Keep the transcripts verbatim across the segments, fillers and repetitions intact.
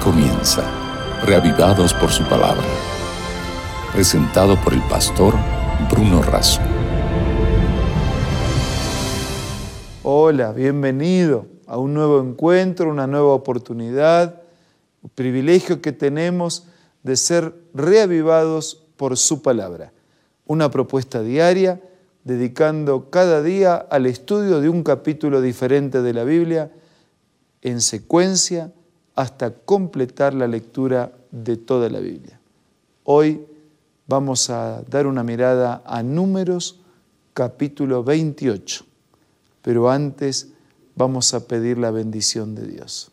comienza, reavivados por su palabra. Presentado por el pastor Bruno Razo. Hola, bienvenido a un nuevo encuentro, una nueva oportunidad, un privilegio que tenemos de ser reavivados por su palabra. Una propuesta diaria, dedicando cada día al estudio de un capítulo diferente de la Biblia, en secuencia, hasta completar la lectura de toda la Biblia. Hoy vamos a dar una mirada a Números capítulo veintiocho, pero antes vamos a pedir la bendición de Dios.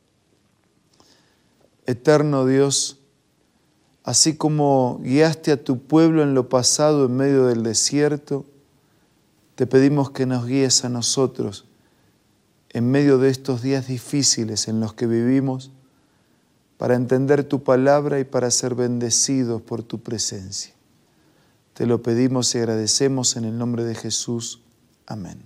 Eterno Dios, así como guiaste a tu pueblo en lo pasado en medio del desierto, te pedimos que nos guíes a nosotros en medio de estos días difíciles en los que vivimos, para entender tu palabra y para ser bendecidos por tu presencia. Te lo pedimos y agradecemos en el nombre de Jesús. Amén.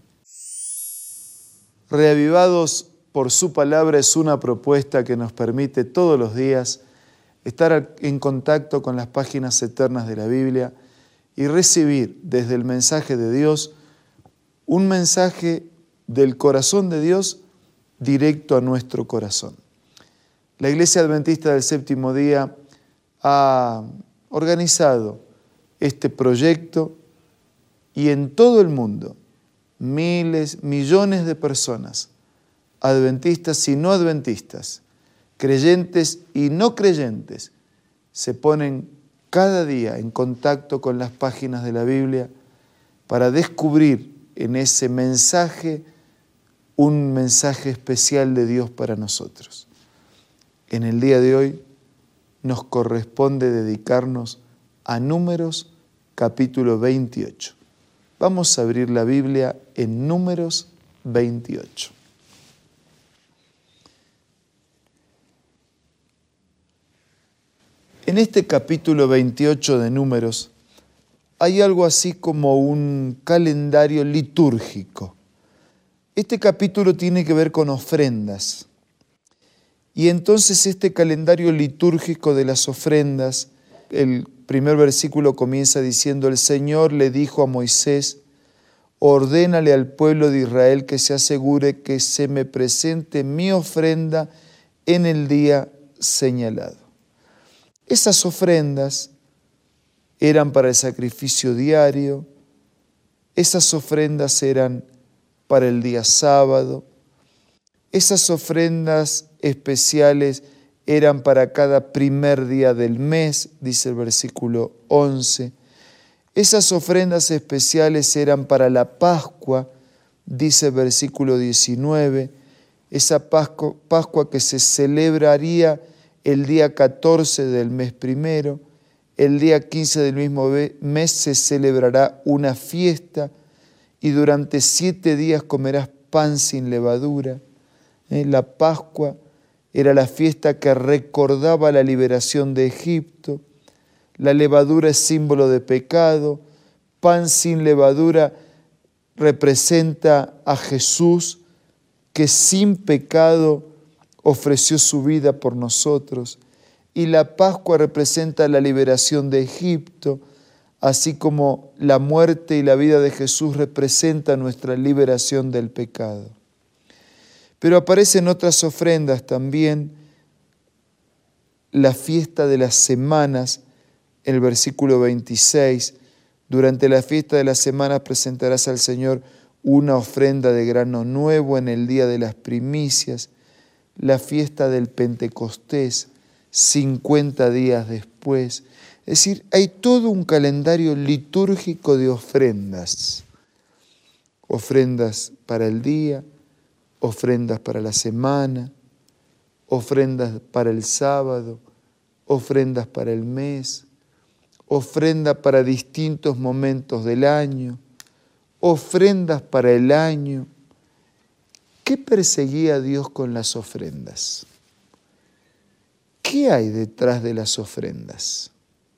Reavivados por su palabra es una propuesta que nos permite todos los días estar en contacto con las páginas eternas de la Biblia y recibir desde el mensaje de Dios un mensaje del corazón de Dios directo a nuestro corazón. La Iglesia Adventista del Séptimo Día ha organizado este proyecto y en todo el mundo miles, millones de personas, adventistas y no adventistas, creyentes y no creyentes, se ponen cada día en contacto con las páginas de la Biblia para descubrir en ese mensaje un mensaje especial de Dios para nosotros. En el día de hoy nos corresponde dedicarnos a Números capítulo veintiocho. Vamos a abrir la Biblia en Números veintiocho. En este capítulo veintiocho de Números hay algo así como un calendario litúrgico. Este capítulo tiene que ver con ofrendas. Y entonces este calendario litúrgico de las ofrendas, el primer versículo comienza diciendo: el Señor le dijo a Moisés, ordénale al pueblo de Israel que se asegure que se me presente mi ofrenda en el día señalado. Esas ofrendas eran para el sacrificio diario, esas ofrendas eran para el día sábado, esas ofrendas especiales eran para cada primer día del mes, dice el versículo once. Esas ofrendas especiales eran para la Pascua, dice el versículo diecinueve. Esa Pascua, Pascua que se celebraría el día catorce del mes primero. El día quince del mismo mes se celebrará una fiesta y durante siete días comerás pan sin levadura. La Pascua era la fiesta que recordaba la liberación de Egipto. La levadura es símbolo de pecado. Pan sin levadura representa a Jesús, que sin pecado ofreció su vida por nosotros. Y la Pascua representa la liberación de Egipto, así como la muerte y la vida de Jesús representan nuestra liberación del pecado. Pero aparecen otras ofrendas también, la fiesta de las semanas, en el versículo veintiséis. Durante la fiesta de las semanas presentarás al Señor una ofrenda de grano nuevo en el día de las primicias. La fiesta del Pentecostés, cincuenta días después. Es decir, hay todo un calendario litúrgico de ofrendas. Ofrendas para el día, ofrendas para la semana, ofrendas para el sábado, ofrendas para el mes, ofrenda para distintos momentos del año, ofrendas para el año. ¿Qué perseguía Dios con las ofrendas? ¿Qué hay detrás de las ofrendas?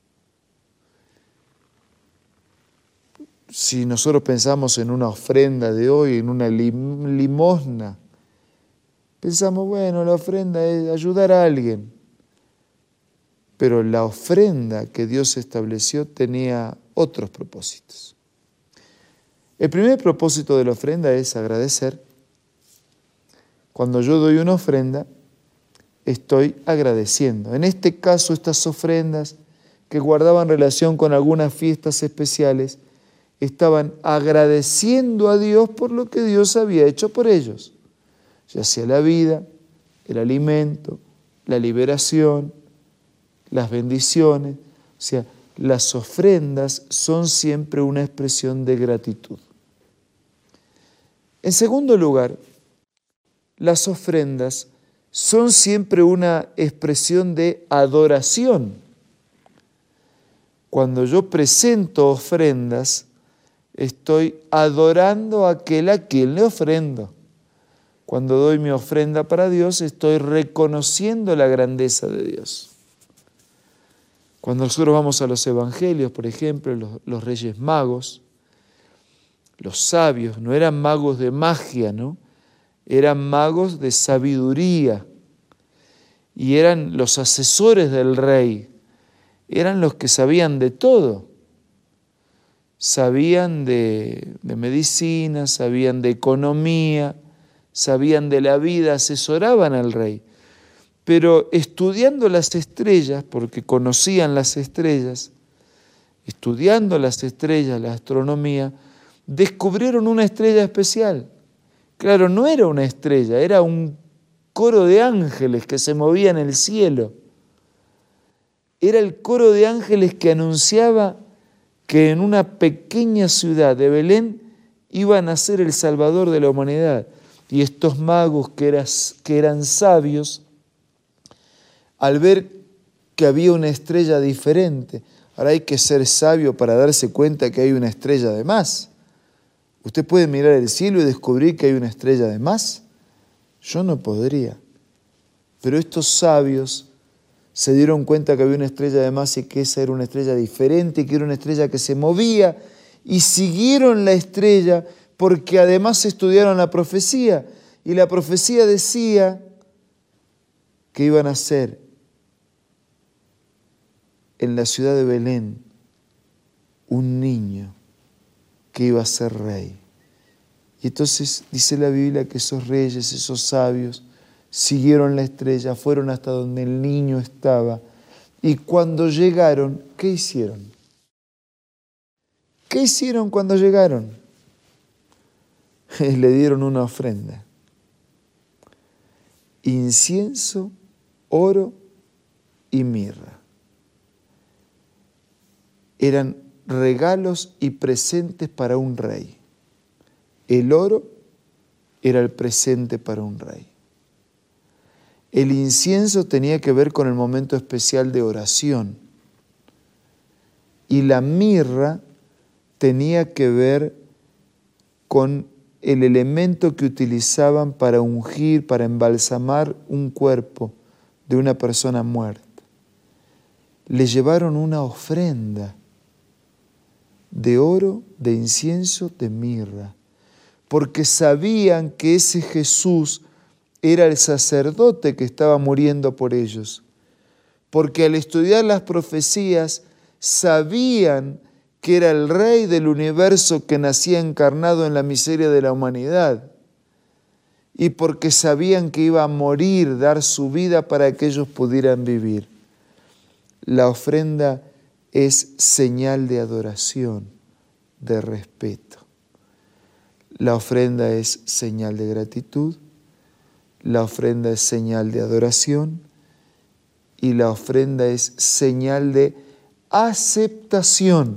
Si nosotros pensamos en una ofrenda de hoy, en una lim- limosna, pensamos, bueno, la ofrenda es ayudar a alguien. Pero la ofrenda que Dios estableció tenía otros propósitos. El primer propósito de la ofrenda es agradecer. Cuando yo doy una ofrenda, estoy agradeciendo. En este caso, estas ofrendas que guardaban relación con algunas fiestas especiales, estaban agradeciendo a Dios por lo que Dios había hecho por ellos, ya sea la vida, el alimento, la liberación, las bendiciones. O sea, las ofrendas son siempre una expresión de gratitud. En segundo lugar, las ofrendas son siempre una expresión de adoración. Cuando yo presento ofrendas, estoy adorando a aquel a quien le ofrendo. Cuando doy mi ofrenda para Dios, estoy reconociendo la grandeza de Dios. Cuando nosotros vamos a los evangelios, por ejemplo, los, los reyes magos, los sabios, no eran magos de magia, ¿no? Eran magos de sabiduría y eran los asesores del rey, eran los que sabían de todo. Sabían de, de medicina, sabían de economía, sabían de la vida, asesoraban al rey. Pero estudiando las estrellas, porque conocían las estrellas, estudiando las estrellas, la astronomía, descubrieron una estrella especial. Claro, no era una estrella, era un coro de ángeles que se movía en el cielo. Era el coro de ángeles que anunciaba que en una pequeña ciudad de Belén iba a nacer el Salvador de la humanidad. Y estos magos que, eras, que eran sabios, al ver que había una estrella diferente, ahora hay que ser sabio para darse cuenta que hay una estrella de más. ¿Usted puede mirar el cielo y descubrir que hay una estrella de más? Yo no podría. Pero estos sabios se dieron cuenta que había una estrella de más y que esa era una estrella diferente, que era una estrella que se movía, y siguieron la estrella porque además estudiaron la profecía, y la profecía decía que iban a ser en la ciudad de Belén un niño que iba a ser rey. Y entonces dice la Biblia que esos reyes, esos sabios, siguieron la estrella, fueron hasta donde el niño estaba, y cuando llegaron, ¿qué hicieron? ¿Qué hicieron cuando llegaron? Le dieron una ofrenda. Incienso, oro y mirra. Eran regalos y presentes para un rey. El oro era el presente para un rey. El incienso tenía que ver con el momento especial de oración. Y la mirra tenía que ver con el elemento que utilizaban para ungir, para embalsamar un cuerpo de una persona muerta. Le llevaron una ofrenda de oro, de incienso, de mirra, porque sabían que ese Jesús era el sacerdote que estaba muriendo por ellos, porque al estudiar las profecías sabían que era el Rey del universo que nacía encarnado en la miseria de la humanidad, y porque sabían que iba a morir, dar su vida para que ellos pudieran vivir. La ofrenda es señal de adoración, de respeto. La ofrenda es señal de gratitud, la ofrenda es señal de adoración y la ofrenda es señal de aceptación,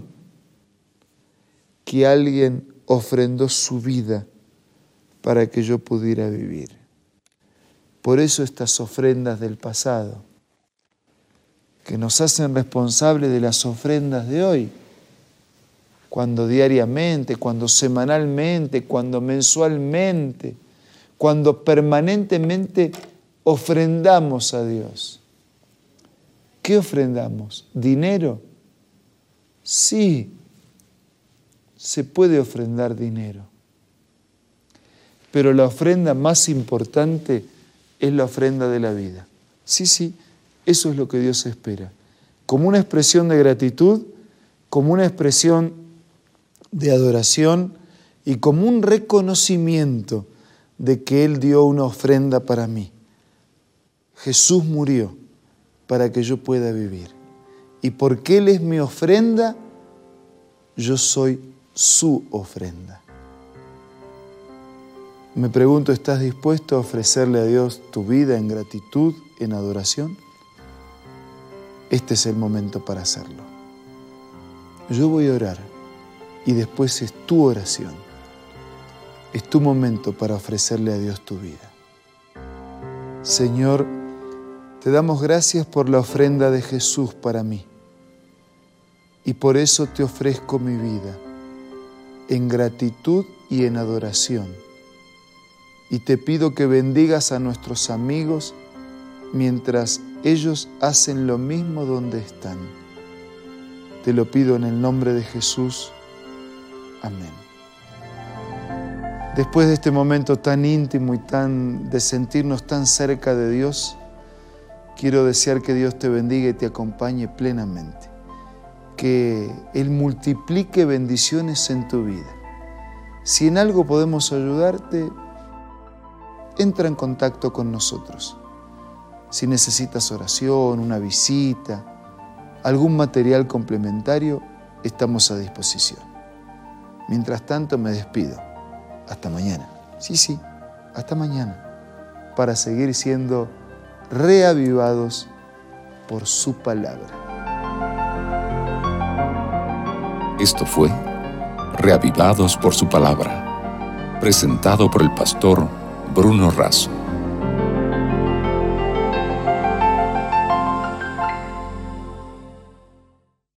que alguien ofrendó su vida para que yo pudiera vivir. Por eso estas ofrendas del pasado, que nos hacen responsables de las ofrendas de hoy, cuando diariamente, cuando semanalmente, cuando mensualmente, cuando permanentemente ofrendamos a Dios. ¿Qué ofrendamos? ¿Dinero? Sí, se puede ofrendar dinero. Pero la ofrenda más importante es la ofrenda de la vida. Sí, sí, eso es lo que Dios espera. como una expresión de gratitud, como una expresión de adoración y como un reconocimiento de que Él dio una ofrenda para mí. Jesús murió para que yo pueda vivir. Y porque Él es mi ofrenda, yo soy su ofrenda. Me pregunto, ¿estás dispuesto a ofrecerle a Dios tu vida en gratitud, en adoración? Este es el momento para hacerlo. Yo voy a orar y después es tu oración. Es tu momento para ofrecerle a Dios tu vida. Señor, te damos gracias por la ofrenda de Jesús para mí. Y por eso te ofrezco mi vida, en gratitud y en adoración. Y te pido que bendigas a nuestros amigos mientras ellos hacen lo mismo donde están. Te lo pido en el nombre de Jesús. Amén. Después de este momento tan íntimo y tan de sentirnos tan cerca de Dios, quiero desear que Dios te bendiga y te acompañe plenamente. Que Él multiplique bendiciones en tu vida. Si en algo podemos ayudarte, entra en contacto con nosotros. Si necesitas oración, una visita, algún material complementario, estamos a disposición. Mientras tanto, me despido. Hasta mañana. Sí, sí, hasta mañana. Para seguir siendo reavivados por su palabra. Esto fue Reavivados por su palabra, presentado por el pastor Bruno Razo.